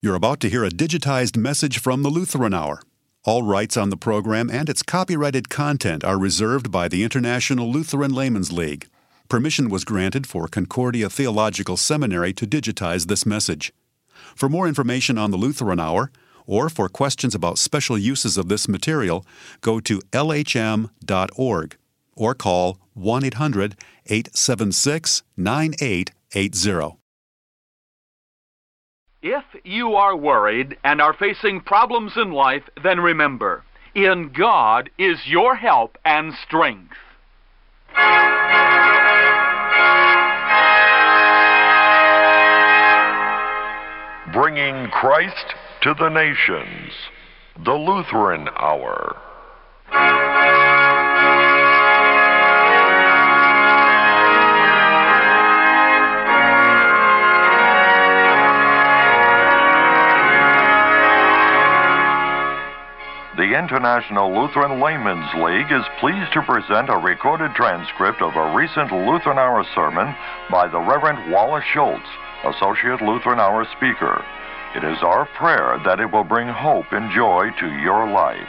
You're about to hear a digitized message from the Lutheran Hour. All rights on the program and its copyrighted content are reserved by the International Lutheran Laymen's League. Permission was granted for Concordia Theological Seminary to digitize this message. For more information on the Lutheran Hour, or for questions about special uses of this material, go to lhm.org or call 1-800-876-9880. If you are worried and are facing problems in life, then remember, in God is your help and strength. Bringing Christ to the nations, the Lutheran Hour. The International Lutheran Laymen's League is pleased to present a recorded transcript of a recent Lutheran Hour sermon by the Reverend Wallace Schultz, Associate Lutheran Hour Speaker. It is our prayer that it will bring hope and joy to your life.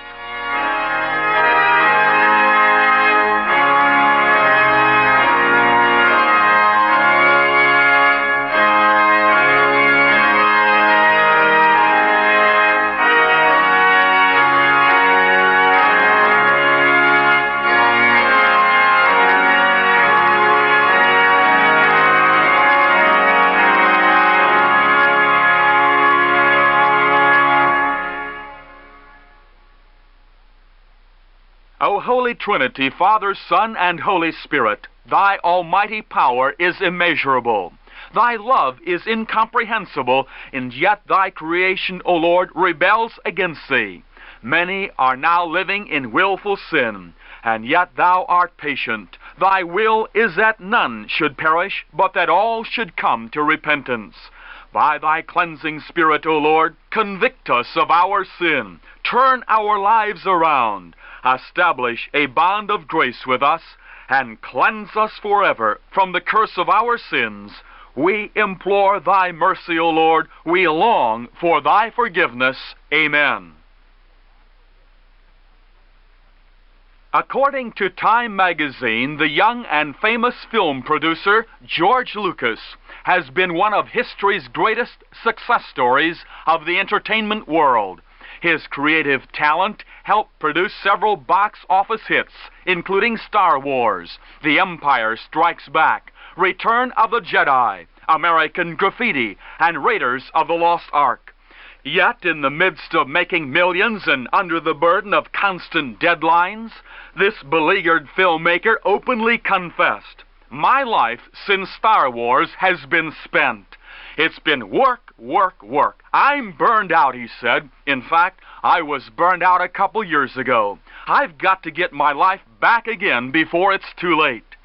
O Holy Trinity, Father, Son, and Holy Spirit, Thy almighty power is immeasurable. Thy love is incomprehensible, and yet Thy creation, O Lord, rebels against Thee. Many are now living in willful sin, and yet Thou art patient. Thy will is that none should perish, but that all should come to repentance. By Thy cleansing Spirit, O Lord, convict us of our sin. Turn our lives around. Establish a bond of grace with us, and cleanse us forever from the curse of our sins. We implore Thy mercy, O Lord. We long for Thy forgiveness. Amen. According to Time magazine, the young and famous film producer George Lucas has been one of history's greatest success stories of the entertainment world. His creative talent helped produce several box office hits, including Star Wars, The Empire Strikes Back, Return of the Jedi, American Graffiti, and Raiders of the Lost Ark. Yet, in the midst of making millions and under the burden of constant deadlines, this beleaguered filmmaker openly confessed, "My life since Star Wars has been spent. It's been work, work, work. I'm burned out," he said. "In fact, I was burned out a couple years ago. I've got to get my life back again before it's too late."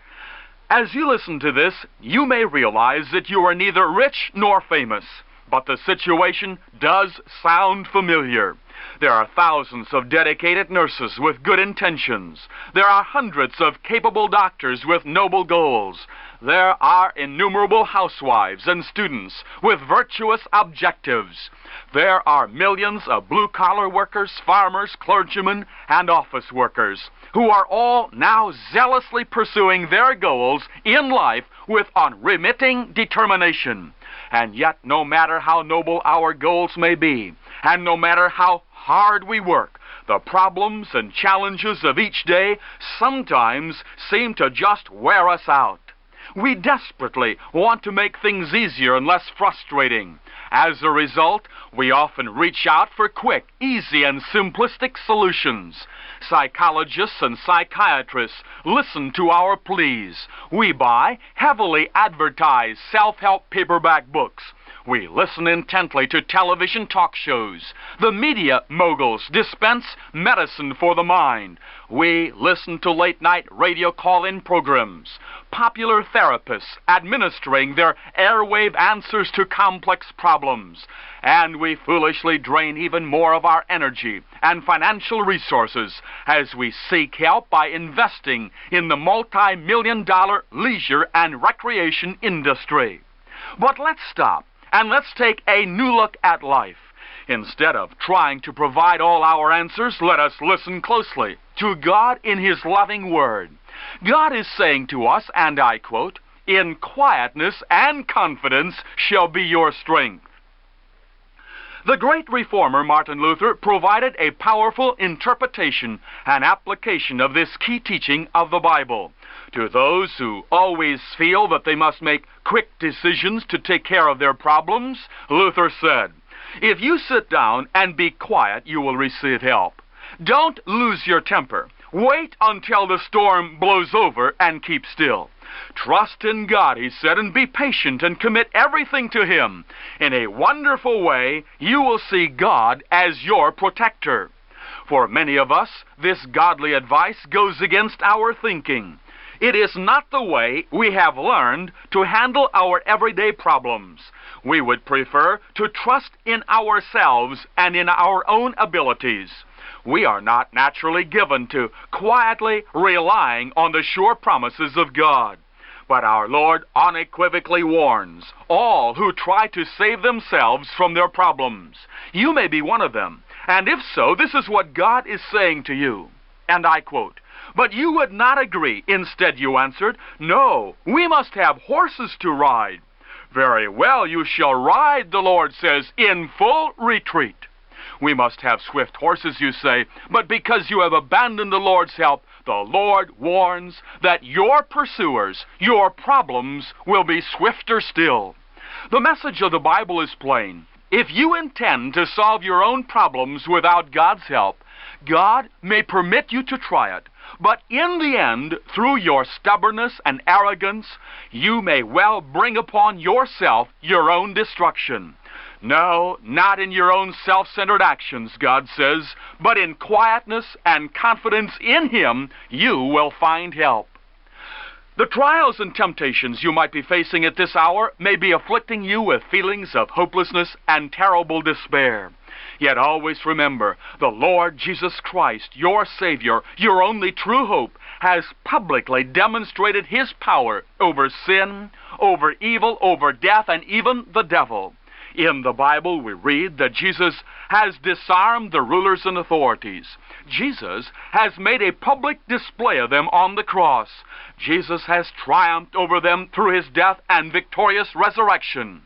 As you listen to this, you may realize that you are neither rich nor famous, but the situation does sound familiar. There are thousands of dedicated nurses with good intentions. There are hundreds of capable doctors with noble goals. There are innumerable housewives and students with virtuous objectives. There are millions of blue-collar workers, farmers, clergymen, and office workers who are all now zealously pursuing their goals in life with unremitting determination. And yet, no matter how noble our goals may be, and no matter how hard we work, the problems and challenges of each day sometimes seem to just wear us out. We desperately want to make things easier and less frustrating. As a result, we often reach out for quick, easy, and simplistic solutions. Psychologists and psychiatrists listen to our pleas. We buy heavily advertised self-help paperback books. We listen intently to television talk shows. The media moguls dispense medicine for the mind. We listen to late-night radio call-in programs. Popular therapists administering their airwave answers to complex problems. And we foolishly drain even more of our energy and financial resources as we seek help by investing in the multi-million-dollar leisure and recreation industry. But let's stop and let's take a new look at life. Instead of trying to provide all our answers, let us listen closely to God in His loving Word. God is saying to us, and I quote, "In quietness and confidence shall be your strength." The great reformer Martin Luther provided a powerful interpretation and application of this key teaching of the Bible. To those who always feel that they must make quick decisions to take care of their problems, Luther said, "If you sit down and be quiet, you will receive help. Don't lose your temper. Wait until the storm blows over and keep still. Trust in God," he said, "and be patient and commit everything to Him. In a wonderful way, you will see God as your protector." For many of us, this godly advice goes against our thinking. It is not the way we have learned to handle our everyday problems. We would prefer to trust in ourselves and in our own abilities. We are not naturally given to quietly relying on the sure promises of God. But our Lord unequivocally warns all who try to save themselves from their problems. You may be one of them, and if so, this is what God is saying to you. And I quote, "But you would not agree. Instead, you answered, 'No, we must have horses to ride.' 'Very well, you shall ride,' the Lord says, 'in full retreat.' We must have swift horses, you say, but because you have abandoned the Lord's help, the Lord warns that your pursuers, your problems, will be swifter still." The message of the Bible is plain. If you intend to solve your own problems without God's help, God may permit you to try it, but in the end, through your stubbornness and arrogance, you may well bring upon yourself your own destruction. No, not in your own self-centered actions, God says, but in quietness and confidence in Him, you will find help. The trials and temptations you might be facing at this hour may be afflicting you with feelings of hopelessness and terrible despair. Yet always remember, the Lord Jesus Christ, your Savior, your only true hope, has publicly demonstrated His power over sin, over evil, over death, and even the devil. In the Bible, we read that Jesus has disarmed the rulers and authorities. Jesus has made a public display of them on the cross. Jesus has triumphed over them through His death and victorious resurrection.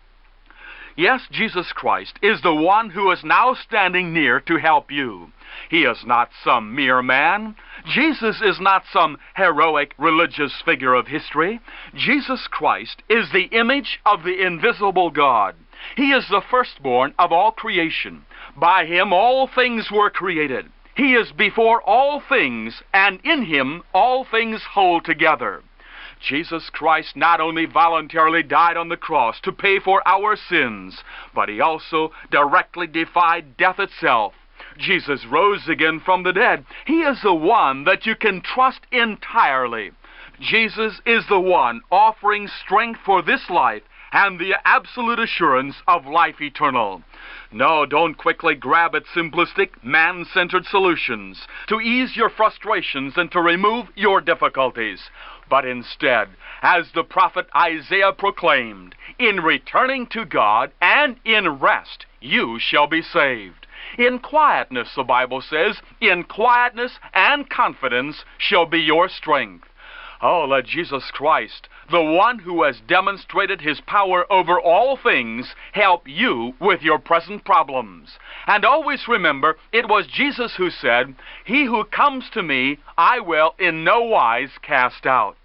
Yes, Jesus Christ is the one who is now standing near to help you. He is not some mere man. Jesus is not some heroic religious figure of history. Jesus Christ is the image of the invisible God. He is the firstborn of all creation. By Him all things were created. He is before all things, and in Him all things hold together. Jesus Christ not only voluntarily died on the cross to pay for our sins, but He also directly defied death itself. Jesus rose again from the dead. He is the one that you can trust entirely. Jesus is the one offering strength for this life and the absolute assurance of life eternal. No, don't quickly grab at simplistic, man-centered solutions to ease your frustrations and to remove your difficulties. But instead, as the prophet Isaiah proclaimed, in returning to God and in rest, you shall be saved. In quietness, the Bible says, in quietness and confidence shall be your strength. Oh, let Jesus Christ, the one who has demonstrated His power over all things, help you with your present problems. And always remember, it was Jesus who said, "He who comes to me, I will in no wise cast out."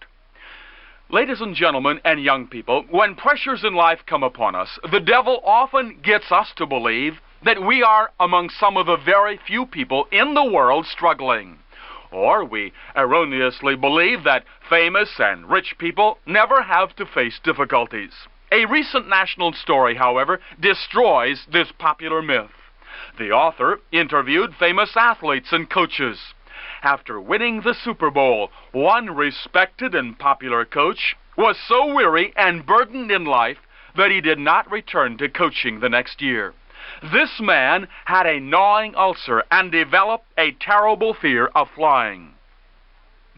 Ladies and gentlemen and young people, when pressures in life come upon us, the devil often gets us to believe that we are among some of the very few people in the world struggling. Or we erroneously believe that famous and rich people never have to face difficulties. A recent national story, however, destroys this popular myth. The author interviewed famous athletes and coaches. After winning the Super Bowl, one respected and popular coach was so weary and burdened in life that he did not return to coaching the next year. This man had a gnawing ulcer and developed a terrible fear of flying.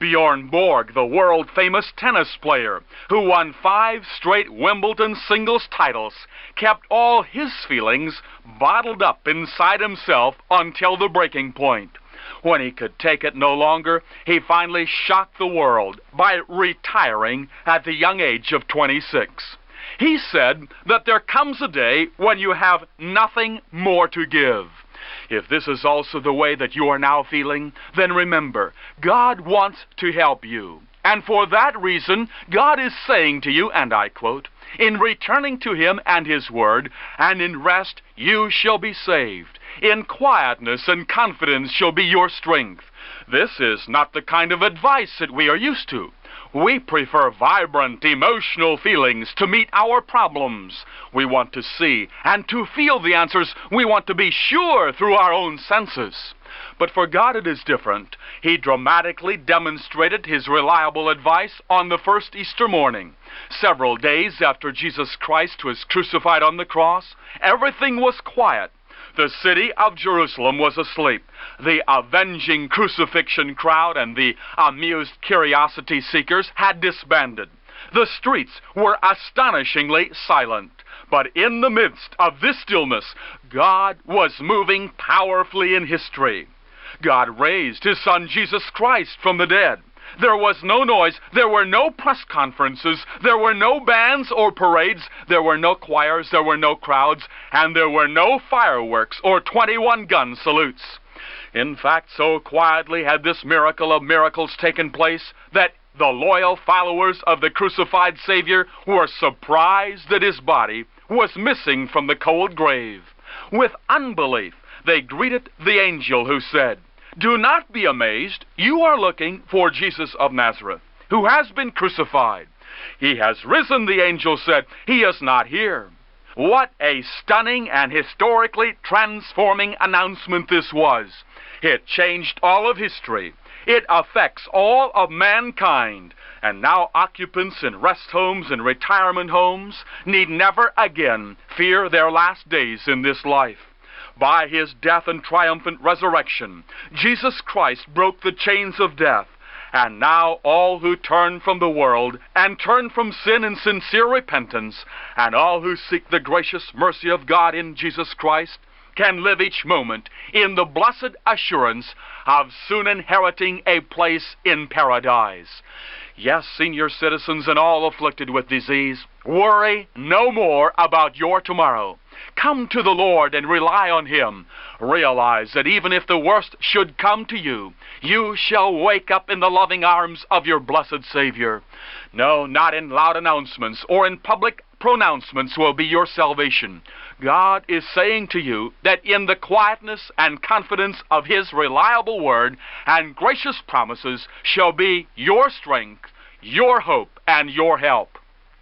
Bjorn Borg, the world-famous tennis player, who won 5 straight Wimbledon singles titles, kept all his feelings bottled up inside himself until the breaking point. When he could take it no longer, he finally shocked the world by retiring at the young age of 26. He said that there comes a day when you have nothing more to give. If this is also the way that you are now feeling, then remember, God wants to help you. And for that reason, God is saying to you, and I quote, "In returning to Him and His Word, and in rest you shall be saved. In quietness and confidence shall be your strength." This is not the kind of advice that we are used to. We prefer vibrant, emotional feelings to meet our problems. We want to see and to feel the answers. We want to be sure through our own senses. But for God it is different. He dramatically demonstrated His reliable advice on the first Easter morning. Several days after Jesus Christ was crucified on the cross, everything was quiet. The city of Jerusalem was asleep. The avenging crucifixion crowd and the amused curiosity seekers had disbanded. The streets were astonishingly silent. But in the midst of this stillness, God was moving powerfully in history. God raised His Son Jesus Christ from the dead. There was no noise, there were no press conferences, there were no bands or parades, there were no choirs, there were no crowds, and there were no fireworks or 21-gun salutes. In fact, so quietly had this miracle of miracles taken place that the loyal followers of the crucified Savior were surprised that His body was missing from the cold grave. With unbelief, they greeted the angel who said, "Do not be amazed. You are looking for Jesus of Nazareth, who has been crucified. He has risen," the angel said. "He is not here." What a stunning and historically transforming announcement this was. It changed all of history. It affects all of mankind. And now occupants in rest homes and retirement homes need never again fear their last days in this life. By His death and triumphant resurrection, Jesus Christ broke the chains of death. And now all who turn from the world and turn from sin in sincere repentance, and all who seek the gracious mercy of God in Jesus Christ, can live each moment in the blessed assurance of soon inheriting a place in paradise. Yes, senior citizens and all afflicted with disease, worry no more about your tomorrow. Come to the Lord and rely on Him. Realize that even if the worst should come to you, you shall wake up in the loving arms of your blessed Savior. No, not in loud announcements or in public pronouncements will be your salvation. God is saying to you that in the quietness and confidence of His reliable word and gracious promises shall be your strength, your hope, and your help.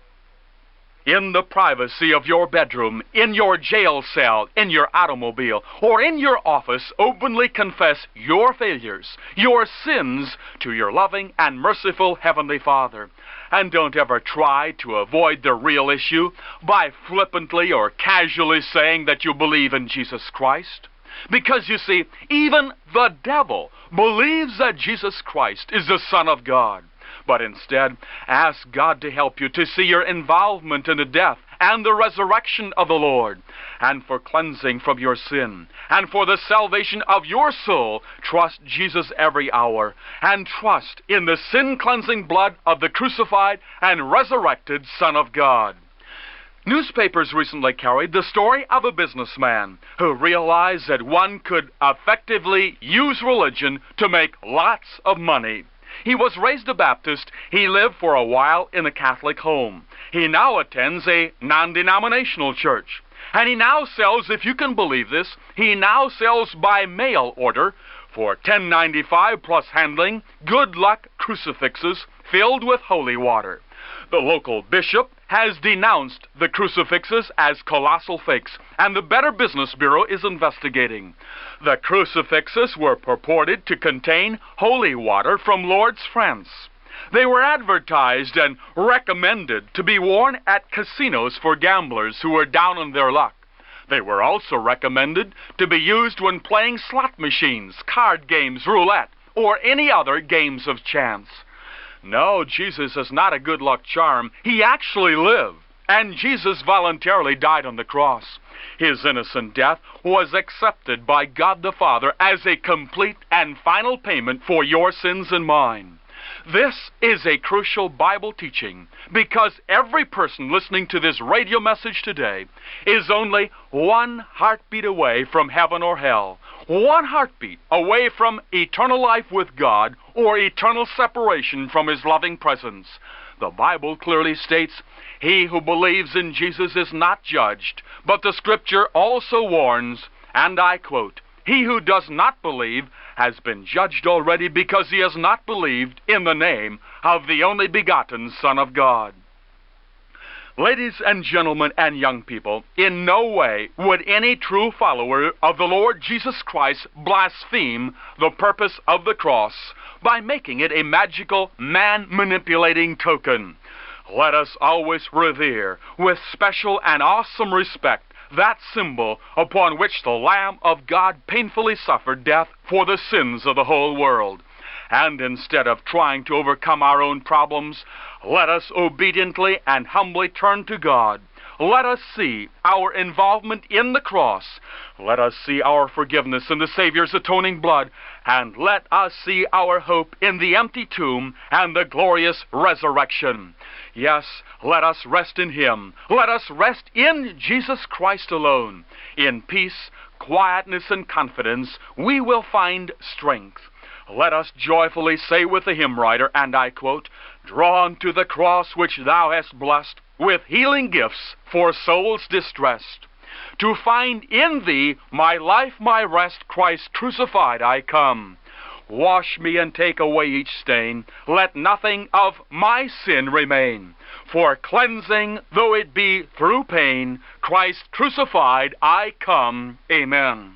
In the privacy of your bedroom, in your jail cell, in your automobile, or in your office, openly confess your failures, your sins to your loving and merciful Heavenly Father. And don't ever try to avoid the real issue by flippantly or casually saying that you believe in Jesus Christ. Because you see, even the devil believes that Jesus Christ is the Son of God. But instead, ask God to help you to see your involvement in the death and the resurrection of the Lord. And for cleansing from your sin, and for the salvation of your soul, trust Jesus every hour, and trust in the sin-cleansing blood of the crucified and resurrected Son of God. Newspapers recently carried the story of a businessman who realized that one could effectively use religion to make lots of money. He was raised a Baptist. He lived for a while in a Catholic home. He now attends a non-denominational church. And he now sells, if you can believe this, he now sells by mail order for $10.95 plus handling, good luck crucifixes filled with holy water. The local bishop has denounced the crucifixes as colossal fakes, and the Better Business Bureau is investigating. The crucifixes were purported to contain holy water from Lourdes, France. They were advertised and recommended to be worn at casinos for gamblers who were down on their luck. They were also recommended to be used when playing slot machines, card games, roulette, or any other games of chance. No, Jesus is not a good luck charm. He actually lived, and Jesus voluntarily died on the cross. His innocent death was accepted by God the Father as a complete and final payment for your sins and mine. This is a crucial Bible teaching because every person listening to this radio message today is only one heartbeat away from heaven or hell, one heartbeat away from eternal life with God or eternal separation from His loving presence. The Bible clearly states, "He who believes in Jesus is not judged," but the Scripture also warns, and I quote, "He who does not believe has been judged already because he has not believed in the name of the only begotten Son of God." Ladies and gentlemen and young people, in no way would any true follower of the Lord Jesus Christ blaspheme the purpose of the cross by making it a magical, man-manipulating token. Let us always revere with special and awesome respect that symbol upon which the Lamb of God painfully suffered death for the sins of the whole world. And instead of trying to overcome our own problems, let us obediently and humbly turn to God. Let us see our involvement in the cross. Let us see our forgiveness in the Savior's atoning blood. And let us see our hope in the empty tomb and the glorious resurrection. Yes, let us rest in Him. Let us rest in Jesus Christ alone. In peace, quietness, and confidence, we will find strength. Let us joyfully say with the hymn writer, and I quote, "Drawn to the cross which Thou hast blessed, with healing gifts for souls distressed. To find in Thee my life, my rest, Christ crucified I come. Wash me and take away each stain, let nothing of my sin remain. For cleansing, though it be through pain, Christ crucified I come. Amen."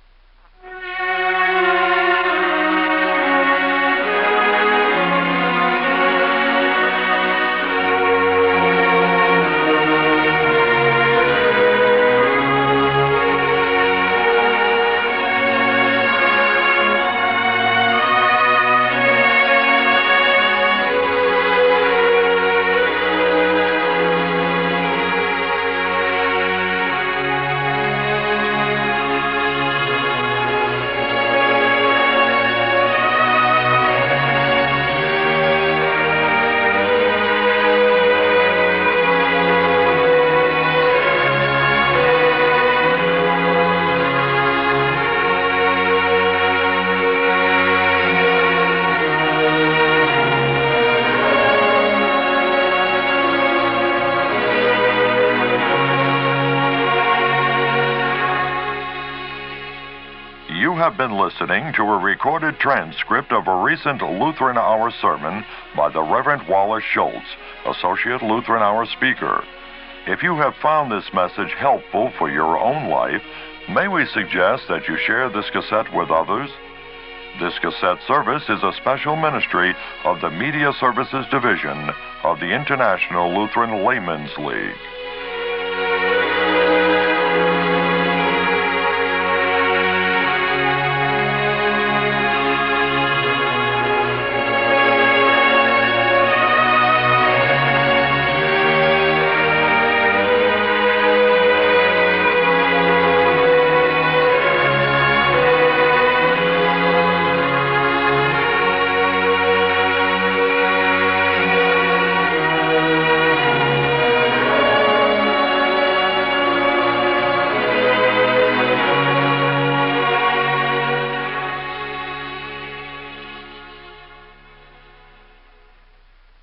Have been listening to a recorded transcript of a recent Lutheran Hour sermon by the Reverend Wallace Schultz, Associate Lutheran Hour speaker. If you have found this message helpful for your own life, may we suggest that you share this cassette with others? This cassette service is a special ministry of the Media Services Division of the International Lutheran Laymen's League.